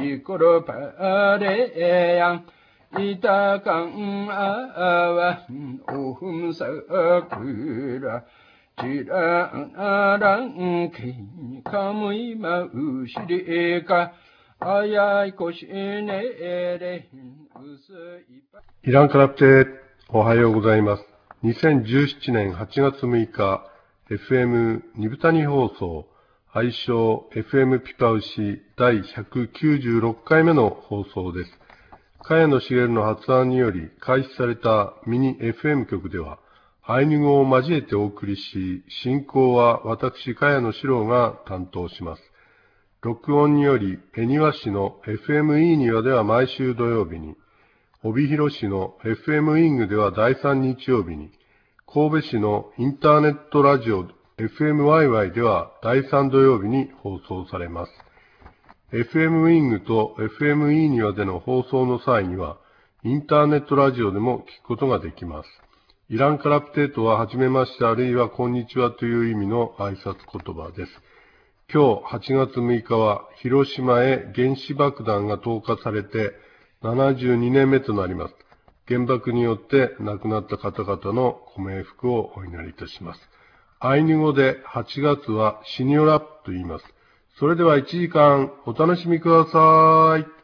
시끄러 바래양 이따강 아와 오흠사그라 지랑아랑 기카무이 마우시리까 아야이 고시네레 イランカラプテ、おはようございます。2017年8月6日、FM ニブタニ放送、愛称 FM ピパウシ第196回目の放送です。茅野茂の発案により開始されたミニ FM 局では、アイヌ語を交えてお送りし、進行は私、茅野史郎が担当します。録音により、恵庭市の FM イーニワでは毎週土曜日に、帯広市の FM イングでは第3日曜日に、神戸市のインターネットラジオ FM ワイワイでは第3土曜日に放送されます。FM ウィングと FM イーニワでの放送の際には、インターネットラジオでも聞くことができます。イランカラプテートははじめましてあるいはこんにちはという意味の挨拶言葉です。今日8月6日は広島へ原子爆弾が投下されて72年目となります。原爆によって亡くなった方々のご冥福をお祈りいたします。アイヌ語で8月はシニオラップと言います。それでは1時間お楽しみください。